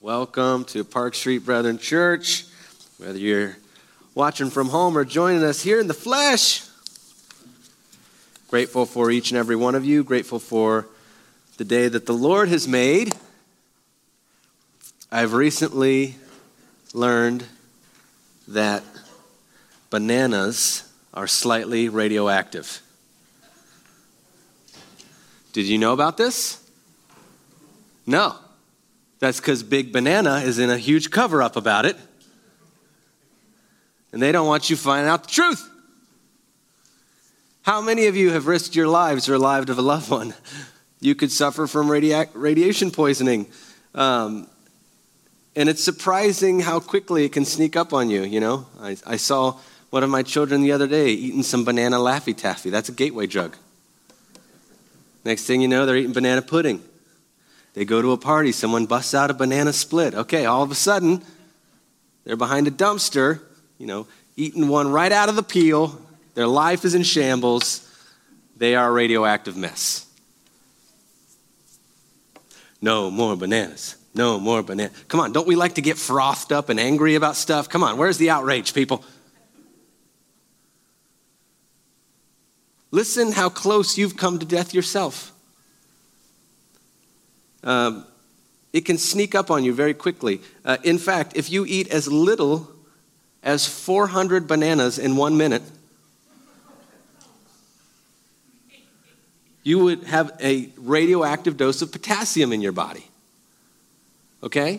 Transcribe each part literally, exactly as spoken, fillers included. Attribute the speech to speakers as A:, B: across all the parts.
A: Welcome to Park Street Brethren Church. Whether you're watching from home or joining us here in the flesh, grateful for each and every one of you. Grateful for the day that the Lord has made. I've recently learned that bananas are slightly radioactive. Did you know about this? No. That's because Big Banana is in a huge cover-up about it. And they don't want you finding out the truth. How many of you have risked your lives or lives of a loved one? You could suffer from radi- radiation poisoning. Um, and it's surprising how quickly it can sneak up on you, you know. I, I saw one of my children the other day eating some banana Laffy Taffy. That's a gateway drug. Next thing you know, they're eating banana pudding. They go to a party, someone busts out a banana split. Okay, all of a sudden, they're behind a dumpster, you know, eating one right out of the peel. Their life is in shambles. They are a radioactive mess. No more bananas. No more bananas. Come on, don't we like to get frothed up and angry about stuff? Come on, where's the outrage, people? Listen how close you've come to death yourself. Um, it can sneak up on you very quickly. Uh, in fact, if you eat as little as four hundred bananas in one minute, you would have a radioactive dose of potassium in your body. Okay?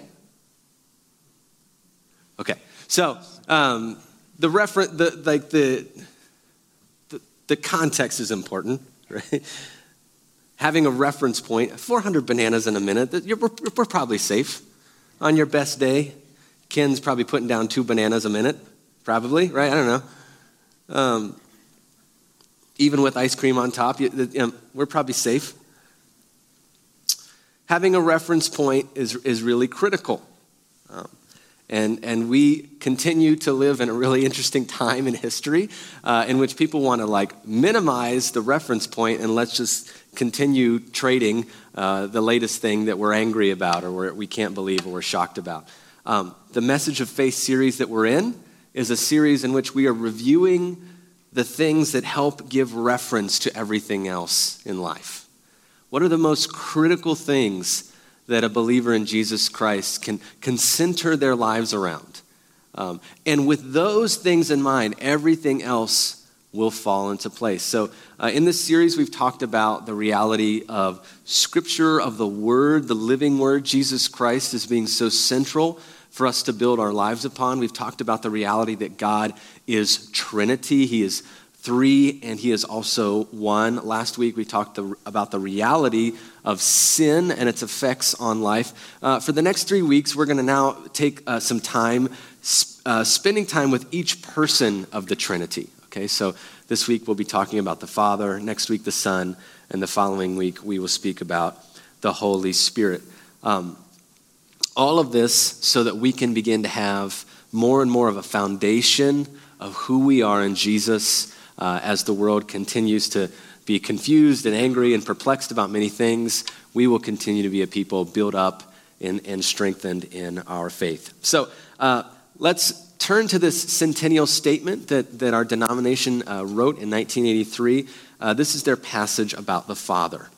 A: Okay. So um, the reference, the like the, the the context is important, right? Having a reference point, four hundred bananas in a minute, you're, we're, we're probably safe. On your best day, Ken's probably putting down two bananas a minute, probably, right? I don't know. Um, even with ice cream on top, you, you know, we're probably safe. Having a reference point is, is really critical. Um, And and we continue to live in a really interesting time in history uh, in which people want to like minimize the reference point and let's just continue trading uh, the latest thing that we're angry about or we're, we can't believe or we're shocked about. Um, the Message of Faith series that we're in is a series in which we are reviewing the things that help give reference to everything else in life. What are the most critical things that a believer in Jesus Christ can, can center their lives around? Um, and with those things in mind, everything else will fall into place. So uh, in this series, we've talked about the reality of Scripture, of the Word, the living Word, Jesus Christ, as being so central for us to build our lives upon. We've talked about the reality that God is Trinity. He is three, and he is also one. Last week, we talked the, about the reality of sin and its effects on life. Uh, for the next three weeks, we're going to now take uh, some time uh, spending time with each person of the Trinity. Okay, so this week we'll be talking about the Father, next week the Son, and the following week we will speak about the Holy Spirit. Um, all of this so that we can begin to have more and more of a foundation of who we are in Jesus uh, as the world continues to be confused and angry and perplexed about many things. We will continue to be a people built up and, and strengthened in our faith. So uh, let's turn to this centennial statement that, that our denomination uh, wrote in nineteen eighty-three. Uh, this is their passage about the Father.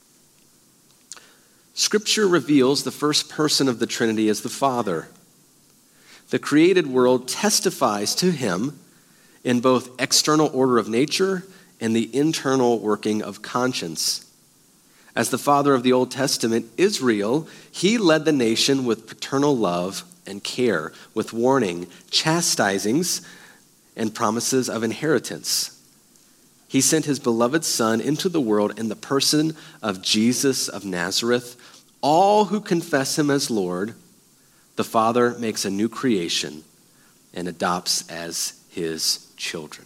A: Scripture reveals the first person of the Trinity as the Father. The created world testifies to him in both external order of nature and the internal working of conscience. As the father of the Old Testament, Israel, he led the nation with paternal love and care, with warning, chastisings, and promises of inheritance. He sent his beloved Son into the world in the person of Jesus of Nazareth. All who confess him as Lord, the Father makes a new creation and adopts as his children.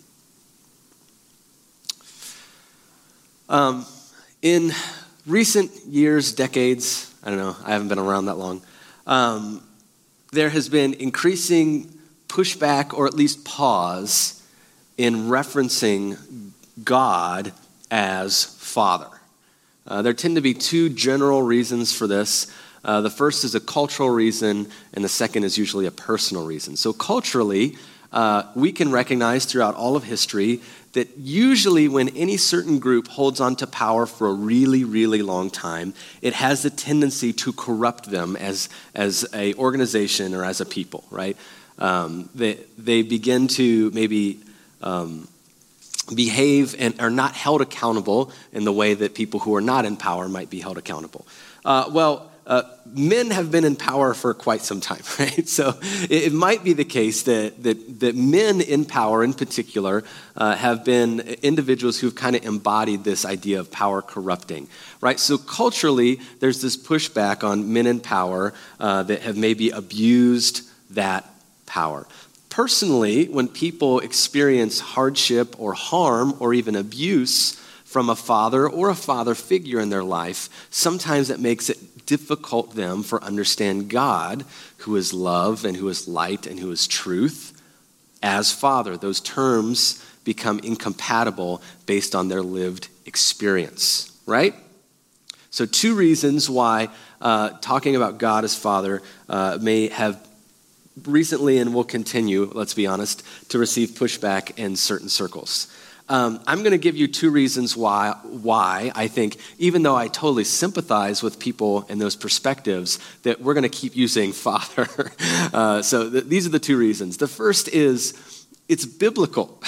A: Um, in recent years, decades, I don't know, I haven't been around that long, um, there has been increasing pushback or at least pause in referencing God as Father. Uh, there tend to be two general reasons for this. Uh, the first is a cultural reason, and the second is usually a personal reason. So culturally, uh, we can recognize throughout all of history that usually when any certain group holds on to power for a really, really long time, it has the tendency to corrupt them as, as a organization or as a people, right? Um, they, they begin to maybe um, behave and are not held accountable in the way that people who are not in power might be held accountable. Uh, well, uh, men have been in power for quite some time, right? So it, it might be the case that that, that men in power in particular uh, have been individuals who've kind of embodied this idea of power corrupting, right? So culturally, there's this pushback on men in power uh, that have maybe abused that power. Personally, when people experience hardship or harm or even abuse from a father or a father figure in their life, sometimes it makes it difficult them for understand God, who is love and who is light and who is truth, as Father. Those terms become incompatible based on their lived experience, right? So two reasons why uh, talking about God as Father uh, may have recently and will continue, let's be honest, to receive pushback in certain circles. Um, I'm going to give you two reasons why, why I think, even though I totally sympathize with people and those perspectives, that we're going to keep using Father. uh, so th- these are the two reasons. The first is it's biblical.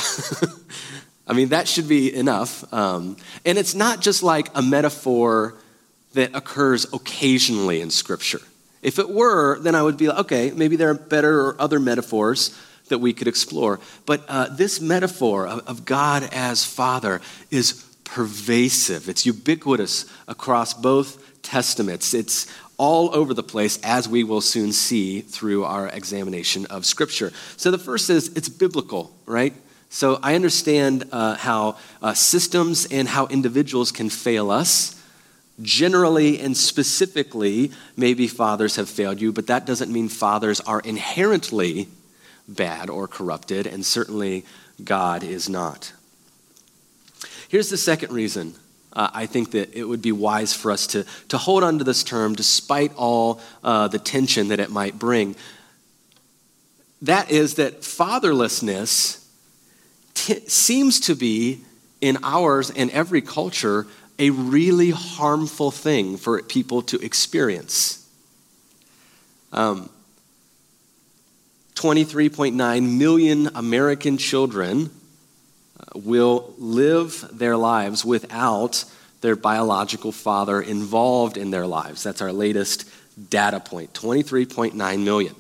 A: I mean, that should be enough. Um, and it's not just like a metaphor that occurs occasionally in Scripture. If it were, then I would be like, okay, maybe there are better or other metaphors that we could explore. But uh, this metaphor of, of God as Father is pervasive. It's ubiquitous across both testaments. It's all over the place, as we will soon see through our examination of Scripture. So the first is it's biblical, right? So I understand uh, how uh, systems and how individuals can fail us. Generally and specifically, maybe fathers have failed you, but that doesn't mean fathers are inherently bad or corrupted, and certainly God is not. Here's the second reason uh, I think that it would be wise for us to, to hold on to this term despite all uh, the tension that it might bring. That is that fatherlessness t- seems to be, in ours and every culture, a really harmful thing for people to experience. Um, twenty-three point nine million American children will live their lives without their biological father involved in their lives. That's our latest data point, twenty-three point nine million.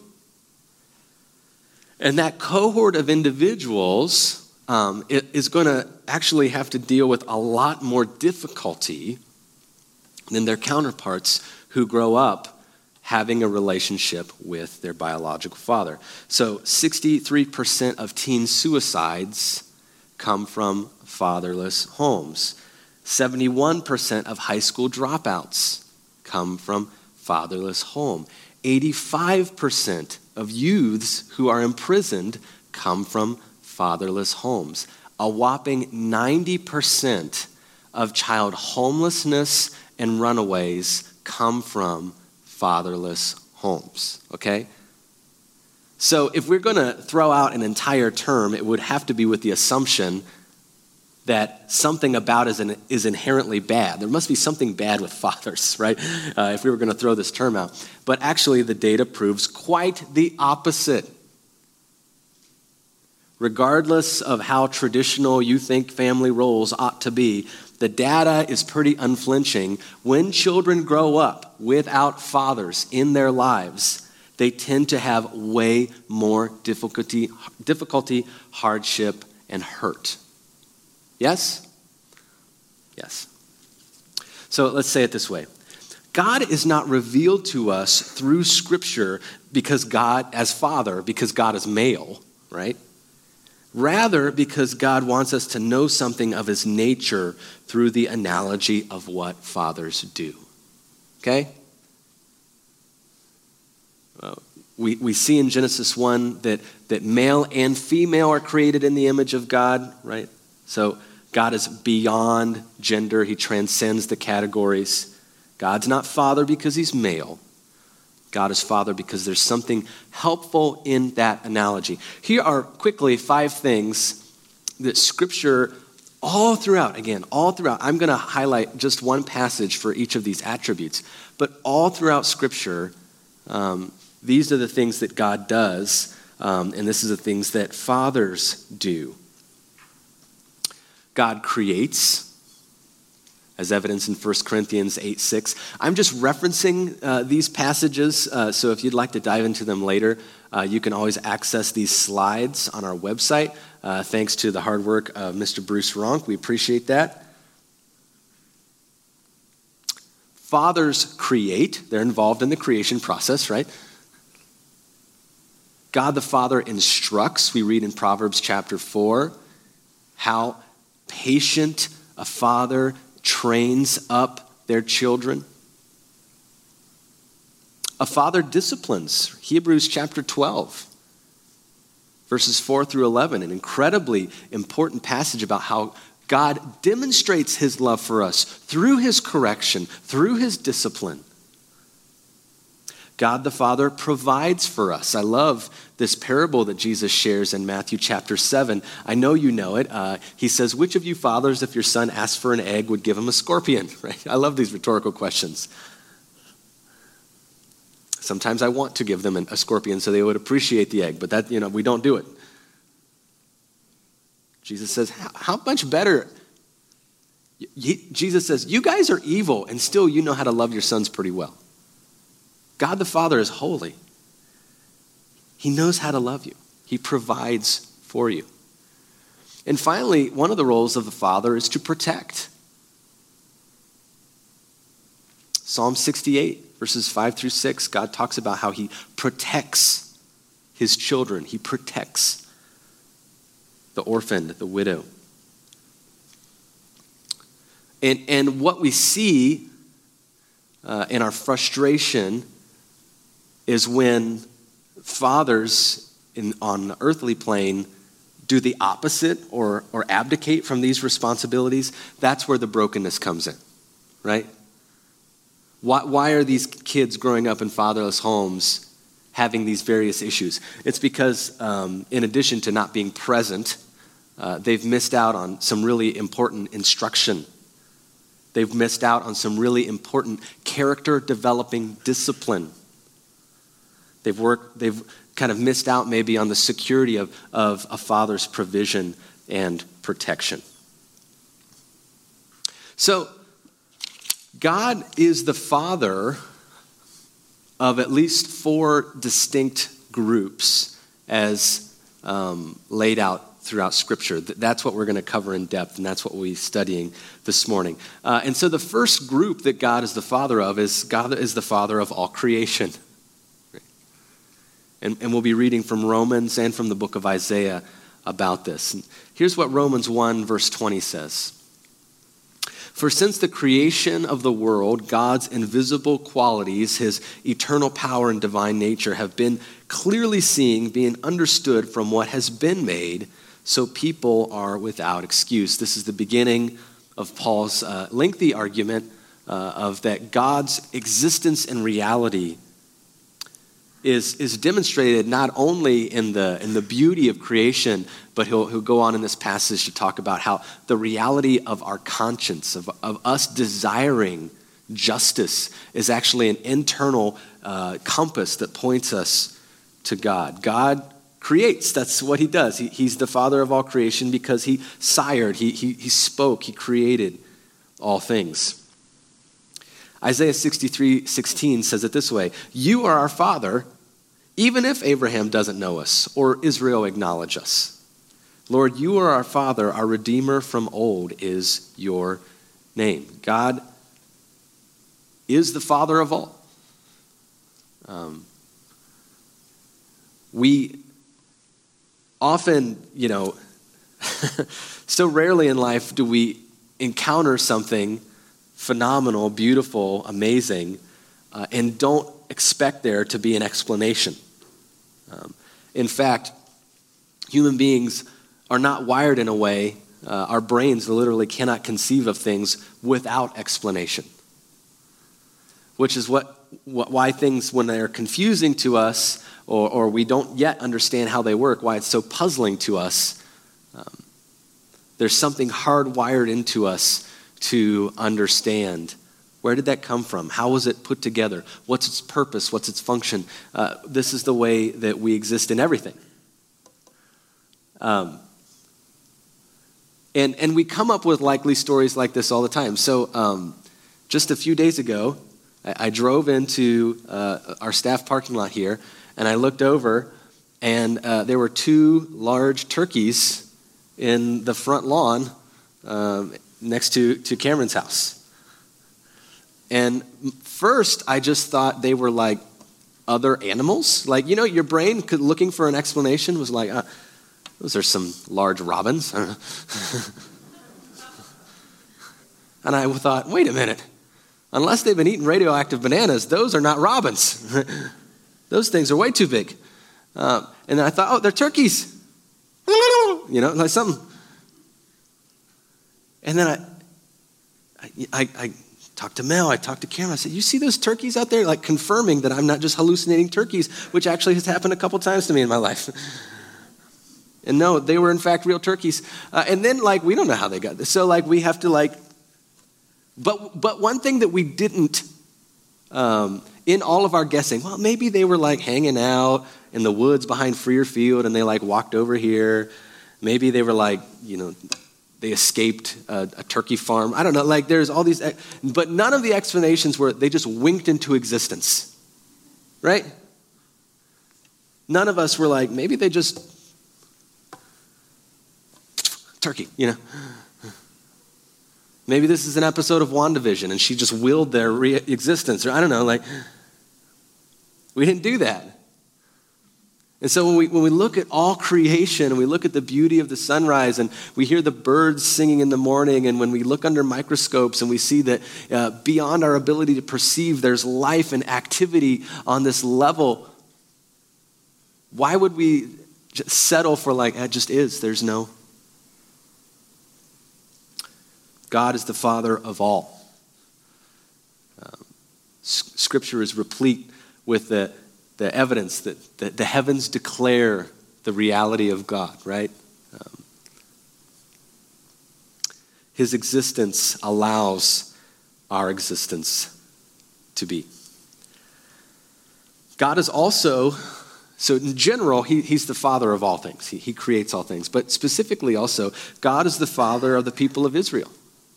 A: And that cohort of individuals um, is going to actually have to deal with a lot more difficulty than their counterparts who grow up having a relationship with their biological father. So sixty-three percent of teen suicides come from fatherless homes. seventy-one percent of high school dropouts come from fatherless home. eighty-five percent of youths who are imprisoned come from fatherless homes. A whopping ninety percent of child homelessness and runaways come from fatherless homes, okay? So if we're going to throw out an entire term, it would have to be with the assumption that something about it is, is inherently bad. There must be something bad with fathers, right? Uh, if we were going to throw this term out. But actually, the data proves quite the opposite. Regardless of how traditional you think family roles ought to be, the data is pretty unflinching. When children grow up without fathers in their lives, they tend to have way more difficulty, difficulty, hardship, and hurt. Yes? Yes. So let's say it this way. God is not revealed to us through Scripture because God, as Father, because God is male, right? Rather, because God wants us to know something of his nature through the analogy of what fathers do. Okay? Well, we, we see in Genesis one that, that male and female are created in the image of God, right? So God is beyond gender. He transcends the categories. God's not father because he's male. God is Father because there's something helpful in that analogy. Here are quickly five things that Scripture all throughout, again, all throughout, I'm going to highlight just one passage for each of these attributes, but all throughout Scripture, um, these are the things that God does, um, and this is the things that fathers do. God creates, as evidenced in First Corinthians eight six. I'm just referencing uh, these passages, uh, so if you'd like to dive into them later, uh, you can always access these slides on our website, uh, thanks to the hard work of Mister Bruce Ronk. We appreciate that. Fathers create. They're involved in the creation process, right? God the Father instructs. We read in Proverbs chapter four how patient a father trains up their children. A father disciplines. Hebrews chapter twelve, verses four through eleven, an incredibly important passage about how God demonstrates his love for us through his correction, through his discipline. God the Father provides for us. I love this parable that Jesus shares in Matthew chapter seven. I know you know it. Uh, he says, which of you fathers, if your son asks for an egg, would give him a scorpion? Right? I love these rhetorical questions. Sometimes I want to give them a scorpion so they would appreciate the egg, but that, you know, we don't do it. Jesus says, how, how much better? He, Jesus says, you guys are evil and still you know how to love your sons pretty well. God the Father is holy. He knows how to love you. He provides for you. And finally, one of the roles of the Father is to protect. Psalm sixty-eight, verses five through six, God talks about how he protects his children. He protects the orphan, the widow. And, and what we see uh, in our frustration is when fathers in, on the earthly plane do the opposite or, or abdicate from these responsibilities. That's where the brokenness comes in, right? Why, why are these kids growing up in fatherless homes having these various issues? It's because um, in addition to not being present, uh, they've missed out on some really important instruction. They've missed out on some really important character developing discipline. They've worked, they've kind of missed out maybe on the security of, of a father's provision and protection. So, God is the father of at least four distinct groups as um, laid out throughout Scripture. That's what we're going to cover in depth, and that's what we'll be studying this morning. Uh, and so the first group that God is the father of is God is the father of all creation. And, and we'll be reading from Romans and from the book of Isaiah about this. And here's what Romans one verse twenty says. For since the creation of the world, God's invisible qualities, his eternal power and divine nature have been clearly seen, being understood from what has been made, so people are without excuse. This is the beginning of Paul's uh, lengthy argument uh, of that God's existence and reality is, is demonstrated not only in the, in the beauty of creation, but he'll, he'll go on in this passage to talk about how the reality of our conscience, of, of us desiring justice, is actually an internal uh, compass that points us to God. God creates. That's what he does. He, he's the father of all creation because he sired, he, he, he spoke, he created all things. Isaiah sixty-three sixteen says it this way, you are our father, even if Abraham doesn't know us or Israel acknowledge us. Lord, you are our father, our redeemer from old is your name. God is the father of all. Um, we often, you know, so rarely in life do we encounter something phenomenal, beautiful, amazing, uh, and don't expect there to be an explanation. Um, in fact, human beings are not wired in a way, uh, our brains literally cannot conceive of things without explanation, which is what wh- why things, when they're confusing to us or, or we don't yet understand how they work, why it's so puzzling to us, um, there's something hardwired into us to understand. Where did that come from? How was it put together? What's its purpose? What's its function? Uh, this is the way that we exist in everything. Um, and, and we come up with likely stories like this all the time. So um, just a few days ago, I, I drove into uh, our staff parking lot here, and I looked over, and uh, there were two large turkeys in the front lawn um, next to, to Cameron's house. And first, I just thought they were like other animals. Like, you know, your brain could, looking for an explanation was like, uh, those are some large robins. And I thought, wait a minute. Unless they've been eating radioactive bananas, those are not robins. Those things are way too big. Uh, and I thought, oh, they're turkeys. You know, like something. And then I, I, I, I talked to Mel, I talked to Cameron. I said, you see those turkeys out there? Like confirming that I'm not just hallucinating turkeys, which actually has happened a couple times to me in my life. And no, they were in fact real turkeys. Uh, and then like, we don't know how they got this. So like, we have to like, but but one thing that we didn't, um, in all of our guessing, well, maybe they were like hanging out in the woods behind Freer Field and they like walked over here. Maybe they were like, you know, they escaped a, a turkey farm. I don't know, like there's all these, but none of the explanations were, they just winked into existence, right? None of us were like, maybe they just, turkey, you know. Maybe this is an episode of WandaVision and she just willed their re- existence, or I don't know, like, we didn't do that. And so when we when we look at all creation and we look at the beauty of the sunrise and we hear the birds singing in the morning, and when we look under microscopes and we see that uh, beyond our ability to perceive there's life and activity on this level, why would we just settle for like, it just is, there's no. God is the Father of all. Um, s- scripture is replete with the the evidence that, that the heavens declare the reality of God, right? Um, his existence allows our existence to be. God is also, so in general, he, he's the Father of all things. He, he creates all things. But specifically also, God is the Father of the people of Israel.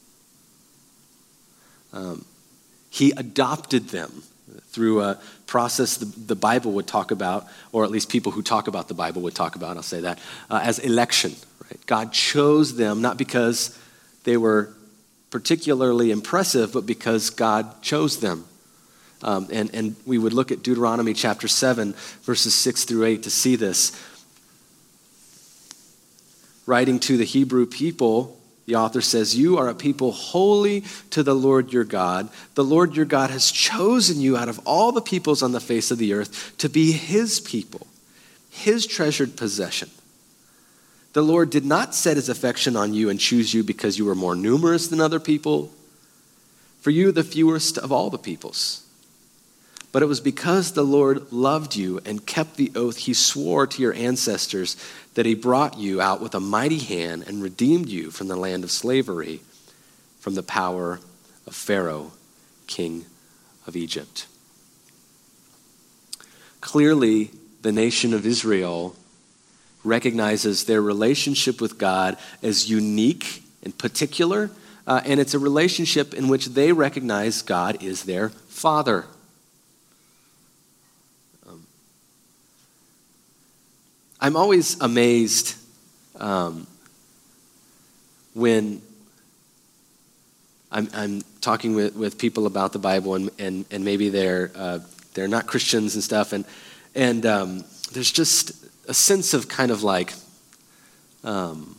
A: Um, he adopted them through a process the, the Bible would talk about, or at least people who talk about the Bible would talk about, I'll say that, uh, as election. Right? God chose them not because they were particularly impressive, but because God chose them. Um, and, and we would look at Deuteronomy chapter seven, verses six through eight to see this. Writing to the Hebrew people, the author says, you are a people holy to the Lord your God. The Lord your God has chosen you out of all the peoples on the face of the earth to be his people, his treasured possession. The Lord did not set his affection on you and choose you because you were more numerous than other people, for you are the fewest of all the peoples. But it was because the Lord loved you and kept the oath he swore to your ancestors that he brought you out with a mighty hand and redeemed you from the land of slavery, from the power of Pharaoh, king of Egypt. Clearly, the nation of Israel recognizes their relationship with God as unique and particular, uh, and it's a relationship in which they recognize God is their Father. I'm always amazed um, when I'm, I'm talking with, with people about the Bible, and, and, and maybe they're uh, they're not Christians and stuff, and and um, there's just a sense of kind of like um,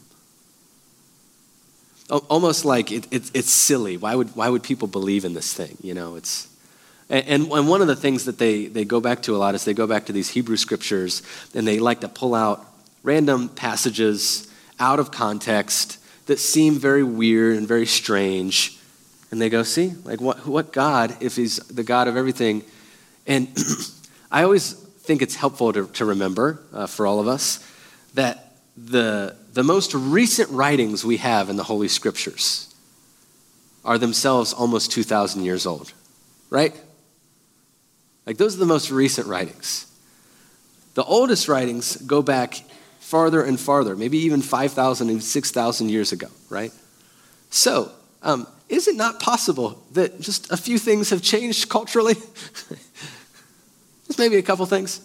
A: almost like it, it, it's silly. Why would why would people believe in this thing? You know, it's. And, and one of the things that they, they go back to a lot is they go back to these Hebrew scriptures, and they like to pull out random passages out of context that seem very weird and very strange. And they go, see, like what, what God, if he's the God of everything, And I always think it's helpful to, to remember uh, for all of us that the, the most recent writings we have in the Holy Scriptures are themselves almost two thousand years old, right? Like those are the most recent writings. The oldest writings go back farther and farther, maybe even five thousand and six thousand years ago, right? So, um, is it not possible that just a few things have changed culturally? Just maybe a couple things.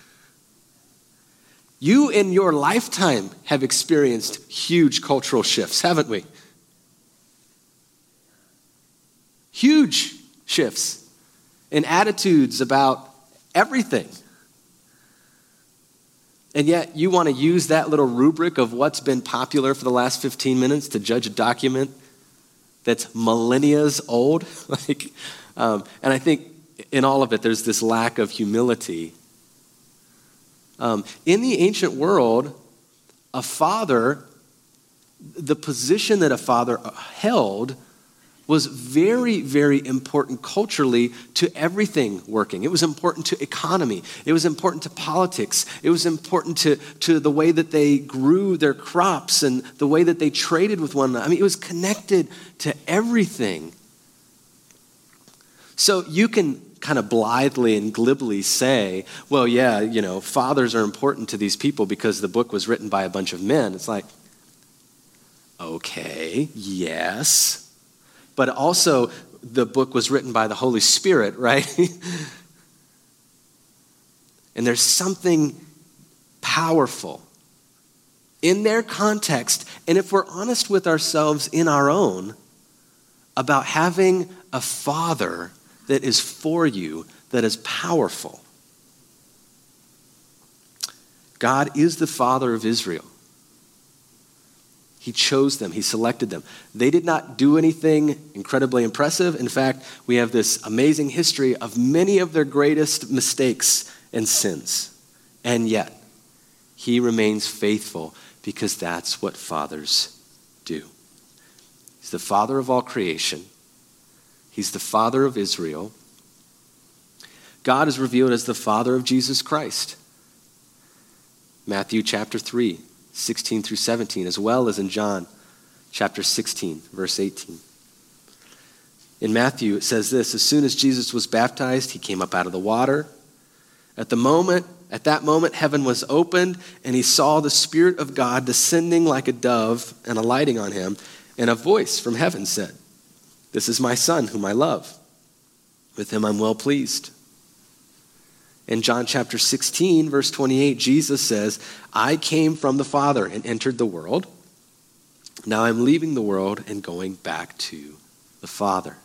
A: You in your lifetime have experienced huge cultural shifts, haven't we? Huge shifts in attitudes about everything. And yet you want to use that little rubric of what's been popular for the last fifteen minutes to judge a document that's millennia old. like, um, and I think in all of it, there's this lack of humility. Um, in the ancient world, a father, the position that a father held was very, very important culturally to everything working. It was important to economy. It was important to politics. It was important to, to the way that they grew their crops and the way that they traded with one another. I mean, it was connected to everything. So you can kind of blithely and glibly say, well, yeah, you know, fathers are important to these people because the book was written by a bunch of men. It's like, okay, yes. But also, the book was written by the Holy Spirit, right? And there's something powerful in their context, and if we're honest with ourselves in our own, about having a father that is for you, that is powerful. God is the Father of Israel. He chose them. He selected them. They did not do anything incredibly impressive. In fact, we have this amazing history of many of their greatest mistakes and sins. And yet, he remains faithful because that's what fathers do. He's the Father of all creation. He's the Father of Israel. God is revealed as the Father of Jesus Christ. Matthew chapter three. sixteen through seventeen, as well as in John chapter sixteen, verse eighteen. In Matthew, it says this: as soon as Jesus was baptized, he came up out of the water. At the moment, at that moment, heaven was opened, and he saw the Spirit of God descending like a dove and alighting on him, and a voice from heaven said, "This is my Son, whom I love. With him I'm well pleased." In John chapter sixteen, verse twenty-eight, Jesus says, "I came from the Father and entered the world. Now I'm leaving the world and going back to the Father."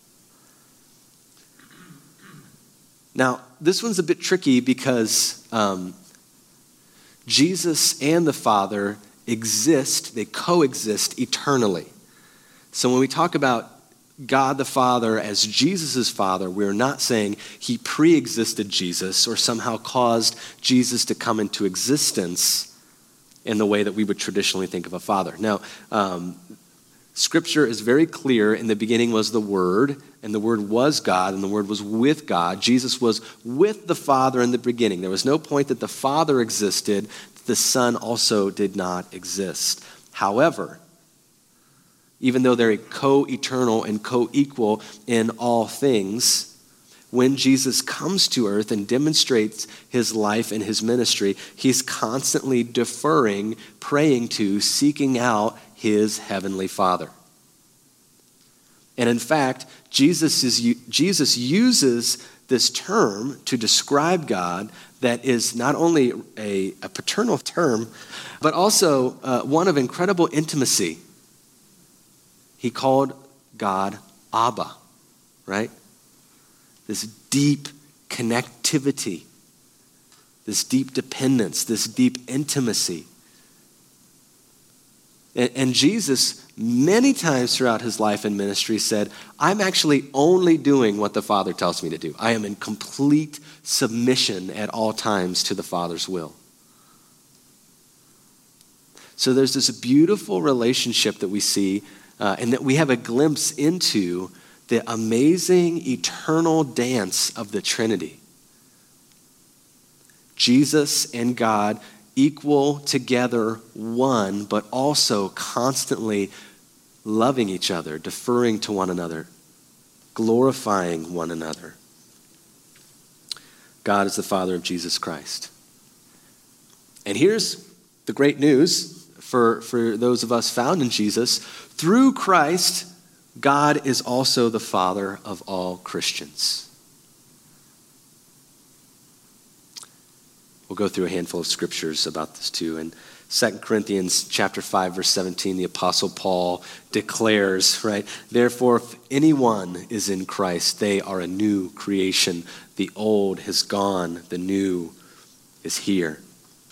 A: Now, this one's a bit tricky because um, Jesus and the Father exist, they coexist eternally. So when we talk about God the Father as Jesus' Father, we're not saying he pre-existed Jesus or somehow caused Jesus to come into existence in the way that we would traditionally think of a father. Now, um, Scripture is very clear. In the beginning was the Word, and the Word was God, and the Word was with God. Jesus was with the Father in the beginning. There was no point that the Father existed, the Son also did not exist. However, even though they're co-eternal and co-equal in all things, when Jesus comes to earth and demonstrates his life and his ministry, he's constantly deferring, praying to, seeking out his heavenly Father. And in fact, Jesus is Jesus uses this term to describe God that is not only a, a paternal term, but also uh, one of incredible intimacy. He called God Abba, right? This deep connectivity, this deep dependence, this deep intimacy. And, and Jesus, many times throughout his life and ministry, said, I'm actually only doing what the Father tells me to do. I am in complete submission at all times to the Father's will. So there's this beautiful relationship that we see Uh, and that we have a glimpse into the amazing eternal dance of the Trinity. Jesus and God equal together one, but also constantly loving each other, deferring to one another, glorifying one another. God is the Father of Jesus Christ. And here's the great news for, for those of us found in Jesus. Through Christ, God is also the Father of all Christians. We'll go through a handful of scriptures about this too. In Second Corinthians chapter five, verse seventeen, the Apostle Paul declares, right, therefore, if anyone is in Christ, they are a new creation. The old has gone, the new is here.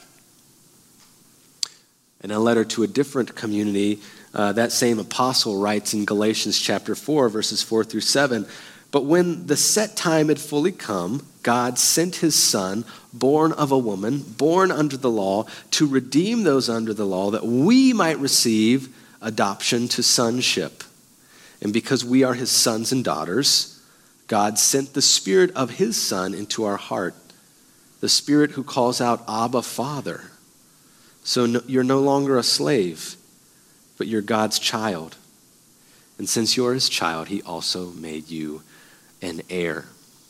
A: In a letter to a different community, uh, that same apostle writes in Galatians chapter four, verses four through seven, but when the set time had fully come, God sent his Son, born of a woman, born under the law, to redeem those under the law, that we might receive adoption to sonship. And because we are his sons and daughters, God sent the Spirit of his Son into our heart, the Spirit who calls out, Abba, Father. So no, you're no longer a slave, but you're God's child. And since you're his child, he also made you an heir.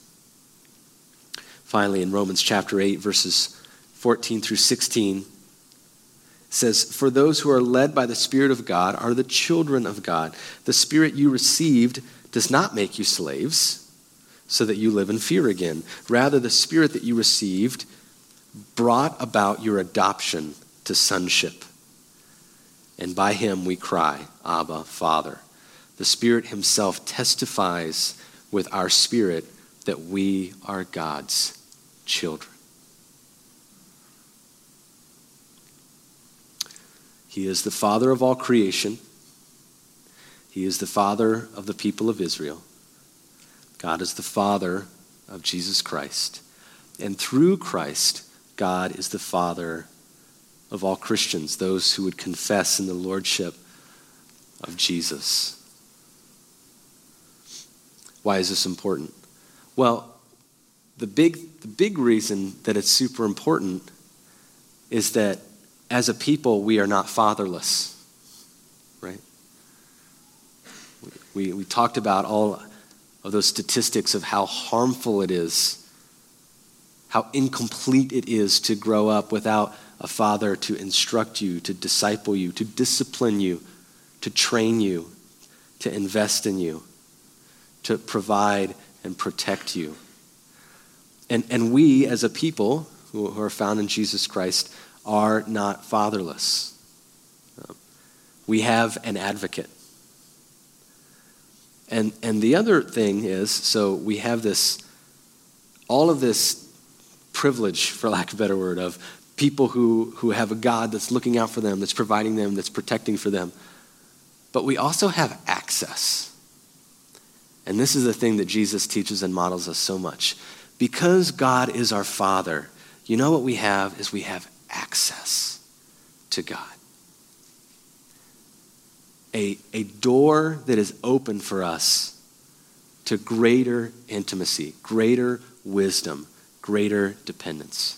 A: Finally, in Romans chapter eight, verses fourteen through sixteen, it says, for those who are led by the Spirit of God are the children of God. The Spirit you received does not make you slaves, so that you live in fear again. Rather, the Spirit that you received brought about your adoption to sonship. And by him we cry, Abba, Father. The Spirit himself testifies with our spirit that we are God's children. He is the Father of all creation. He is the Father of the people of Israel. God is the Father of Jesus Christ. And through Christ, God is the Father of all Christians, those who would confess in the lordship of Jesus. Why is this important? Well, the big, the big reason that it's super important is that as a people, we are not fatherless, right? We, we talked about all of those statistics of how harmful it is, how incomplete it is to grow up without a father to instruct you, to disciple you, to discipline you, to train you, to invest in you, to provide and protect you. And, and we as a people who, who are found in Jesus Christ are not fatherless. Um, we have an advocate. And, and the other thing is, so we have this, all of this privilege, for lack of a better word, of people who, who have a God that's looking out for them, that's providing them, that's protecting for them. But we also have access. And this is the thing that Jesus teaches and models us so much. Because God is our Father, you know what we have is we have access to God. A, a door that is open for us to greater intimacy, greater wisdom, greater dependence.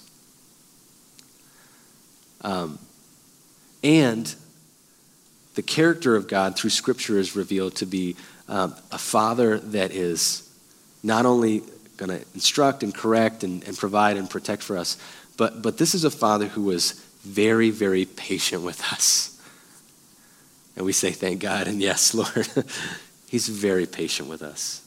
A: Um, and the character of God through Scripture is revealed to be um, a Father that is not only going to instruct and correct and, and provide and protect for us, but, but this is a Father who was very, very patient with us. And we say, thank God, and yes, Lord. He's very patient with us.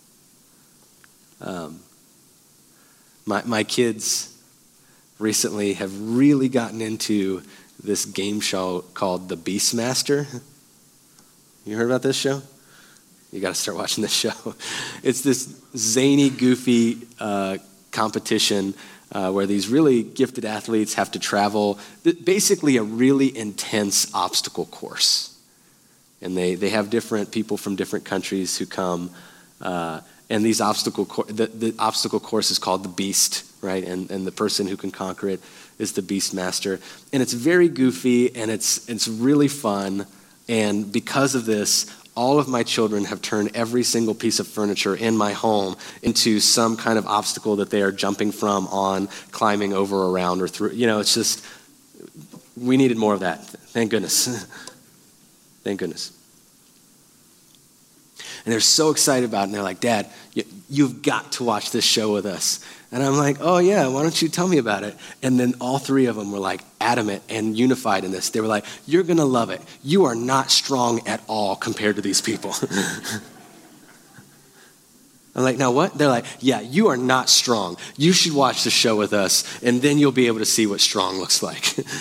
A: Um, my, my kids recently have really gotten into this game show called The Beastmaster. You heard about this show? You got to start watching this show. It's this zany, goofy uh, competition uh, where these really gifted athletes have to travel, basically a really intense obstacle course. And they, they have different people from different countries who come. Uh, and these obstacle co- the, the obstacle course is called the Beast, right? And and the person who can conquer it is the Beastmaster. And it's very goofy and it's it's really fun. And because of this, all of my children have turned every single piece of furniture in my home into some kind of obstacle that they are jumping from, on, climbing over, around, or through. You know, it's just, we needed more of that. Thank goodness. Thank goodness. And they're so excited about it, and they're like, Dad, you've got to watch this show with us. And I'm like, oh yeah, why don't you tell me about it? And then all three of them were like adamant and unified in this. They were like, you're gonna love it. You are not strong at all compared to these people. I'm like, now what? They're like, yeah, you are not strong. You should watch the show with us, and then you'll be able to see what strong looks like. And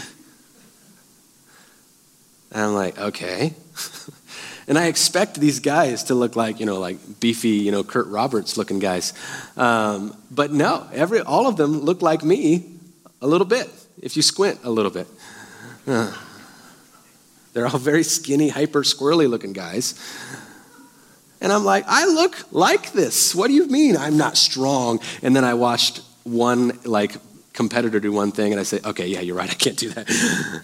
A: I'm like, okay. And I expect these guys to look like, you know, like beefy, you know, Kurt Roberts looking guys. Um, but no, every all of them look like me a little bit, if you squint a little bit. Uh, they're all very skinny, hyper squirrely looking guys. And I'm like, I look like this. What do you mean I'm not strong? And then I watched one like competitor do one thing, and I say, okay, yeah, you're right, I can't do that.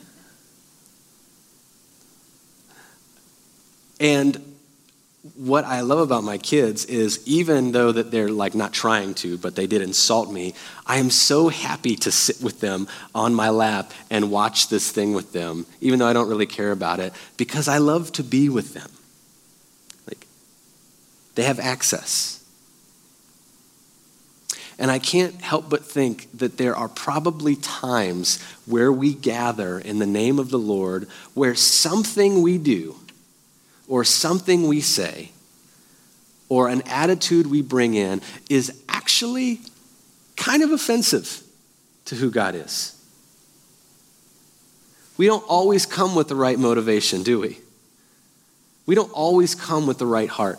A: And what I love about my kids is, even though that they're like not trying to, but they did insult me, I am so happy to sit with them on my lap and watch this thing with them, even though I don't really care about it, because I love to be with them. Like, they have access. And I can't help but think that there are probably times where we gather in the name of the Lord where something we do, or something we say, or an attitude we bring in is actually kind of offensive to who God is. We don't always come with the right motivation, do we? We don't always come with the right heart.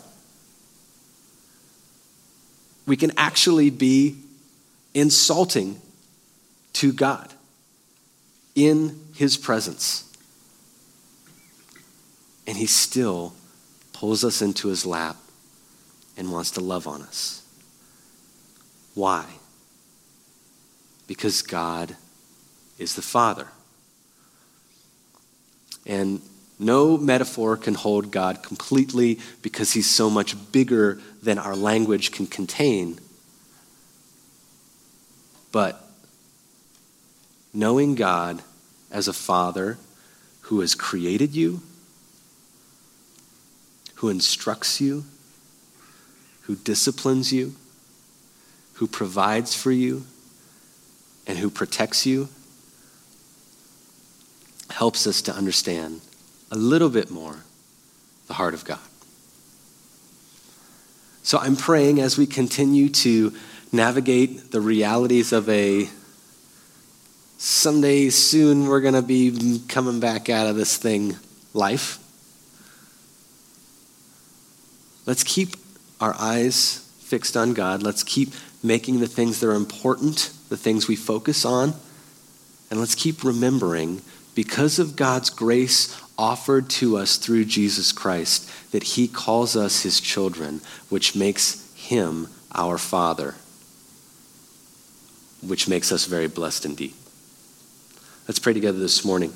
A: We can actually be insulting to God in his presence. And he still pulls us into his lap and wants to love on us. Why? Because God is the Father. And no metaphor can hold God completely, because he's so much bigger than our language can contain. But knowing God as a Father who has created you, who instructs you, who disciplines you, who provides for you, and who protects you, helps us to understand a little bit more the heart of God. So I'm praying, as we continue to navigate the realities of a someday soon we're going to be coming back out of this thing life. Let's keep our eyes fixed on God. Let's keep making the things that are important the things we focus on. And let's keep remembering, because of God's grace offered to us through Jesus Christ, that he calls us his children, which makes him our Father, which makes us very blessed indeed. Let's pray together this morning.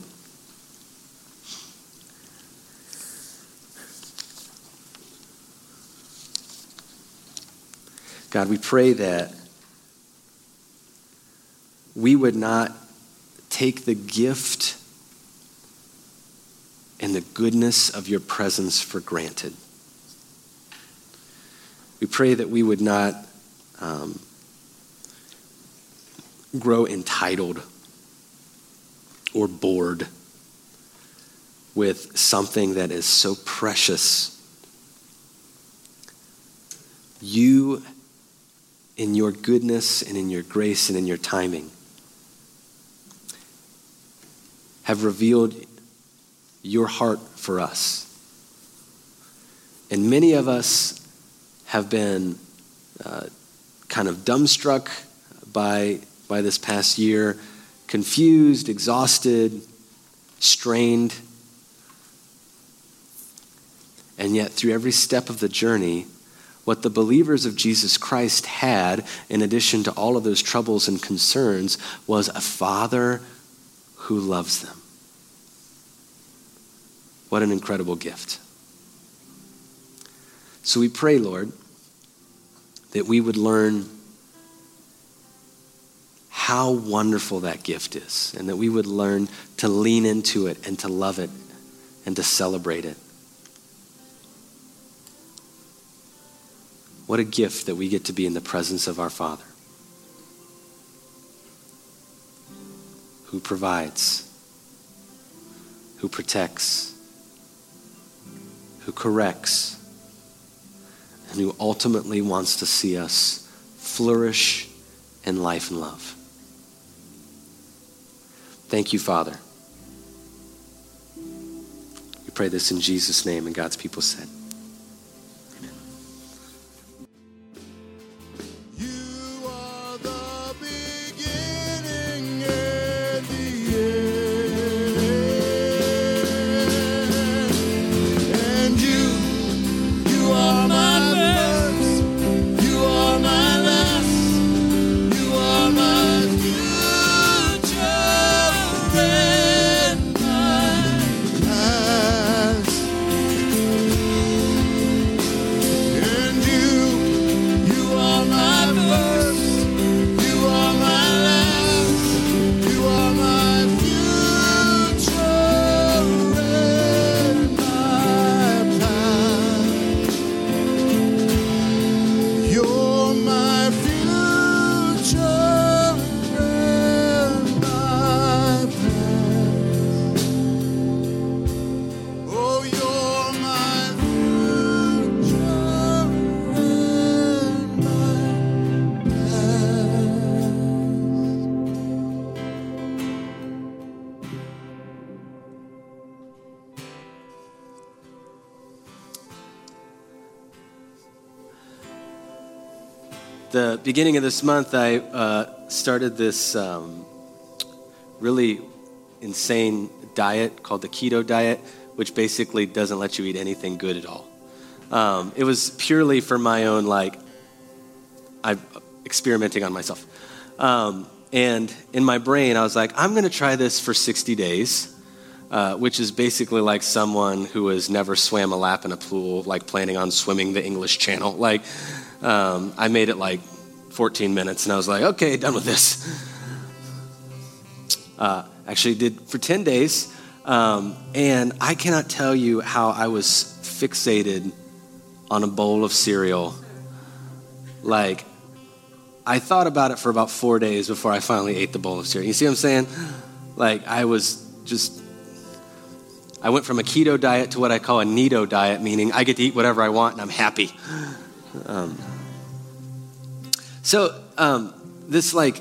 A: God, we pray that we would not take the gift and the goodness of your presence for granted. We pray that we would not um, grow entitled or bored with something that is so precious. You, in your goodness and in your grace and in your timing, have revealed your heart for us. And many of us have been uh, kind of dumbstruck by, by this past year, confused, exhausted, strained. And yet, through every step of the journey, what the believers of Jesus Christ had, in addition to all of those troubles and concerns, was a Father who loves them. What an incredible gift. So we pray, Lord, that we would learn how wonderful that gift is, and that we would learn to lean into it and to love it and to celebrate it. What a gift that we get to be in the presence of our Father, who provides, who protects, who corrects, and who ultimately wants to see us flourish in life and love. Thank you, Father. We pray this in Jesus' name, and God's people said. The beginning of this month, I uh, started this um, really insane diet called the keto diet, which basically doesn't let you eat anything good at all. Um, it was purely for my own, like, I'm experimenting on myself. Um, and in my brain, I was like, I'm going to try this for sixty days, uh, which is basically like someone who has never swam a lap in a pool, like planning on swimming the English Channel. Like, Um, I made it like fourteen minutes, and I was like, okay, done with this. Uh, actually did for ten days, um, and I cannot tell you how I was fixated on a bowl of cereal. Like, I thought about it for about four days before I finally ate the bowl of cereal. You see what I'm saying? Like, I was just, I went from a keto diet to what I call a neato diet, meaning I get to eat whatever I want, and I'm happy. Um, so um, this like,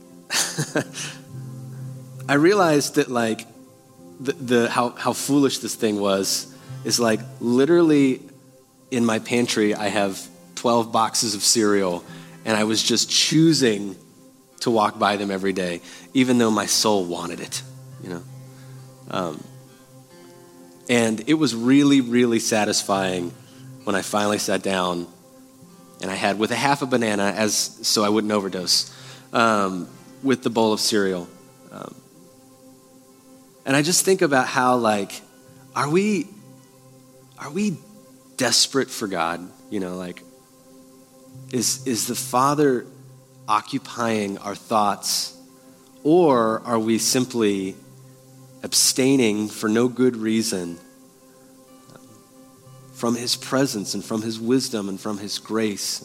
A: I realized that like the, the how how foolish this thing was is like literally in my pantry I have twelve boxes of cereal, and I was just choosing to walk by them every day, even though my soul wanted it, you know. Um, and it was really really satisfying when I finally sat down. And I had with a half a banana, as so I wouldn't overdose, um, with the bowl of cereal. Um, and I just think about how, like, are we, are we desperate for God? You know, like, is is the Father occupying our thoughts, or are we simply abstaining for no good reason from his presence and from his wisdom and from his grace?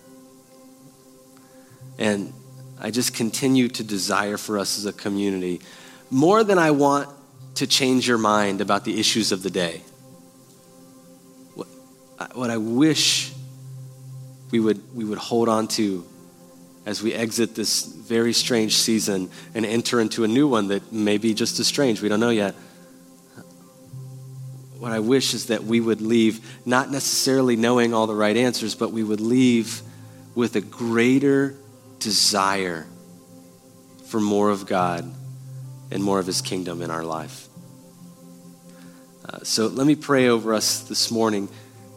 A: And I just continue to desire for us as a community, more than I want to change your mind about the issues of the day. What, what I wish we would we would hold on to as we exit this very strange season and enter into a new one that may be just as strange. We don't know yet. What I wish is that we would leave not necessarily knowing all the right answers, but we would leave with a greater desire for more of God and more of his kingdom in our life. Uh, so let me pray over us this morning.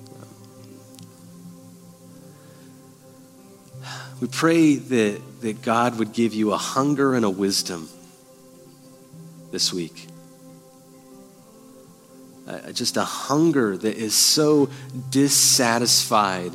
A: We pray that, that God would give you a hunger and a wisdom this week. uh, just a hunger that is so dissatisfied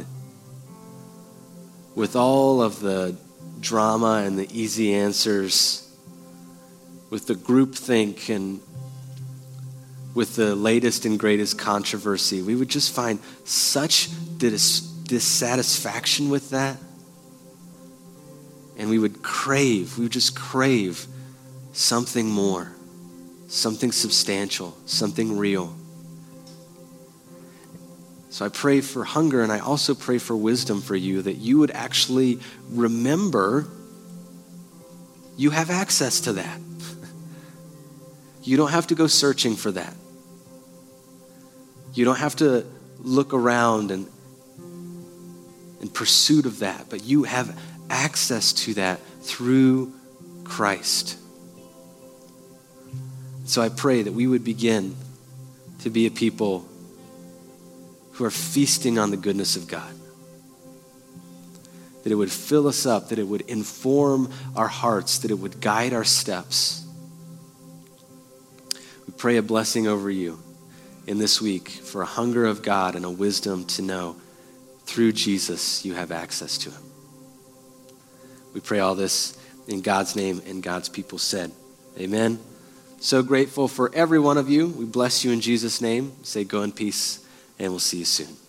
A: with all of the drama and the easy answers, with the groupthink and with the latest and greatest controversy. We would just find such dis- dissatisfaction with that. And we would crave, we would just crave something more, something substantial, something real. So I pray for hunger, and I also pray for wisdom for you, that you would actually remember you have access to that. You don't have to go searching for that. You don't have to look around and in pursuit of that, but you have access to that through Christ. So I pray that we would begin to be a people who are feasting on the goodness of God. That it would fill us up, that it would inform our hearts, that it would guide our steps. We pray a blessing over you in this week for a hunger of God and a wisdom to know through Jesus you have access to him. We pray all this in God's name, and God's people said, amen. So grateful for every one of you. We bless you in Jesus' name. Say go in peace, and we'll see you soon.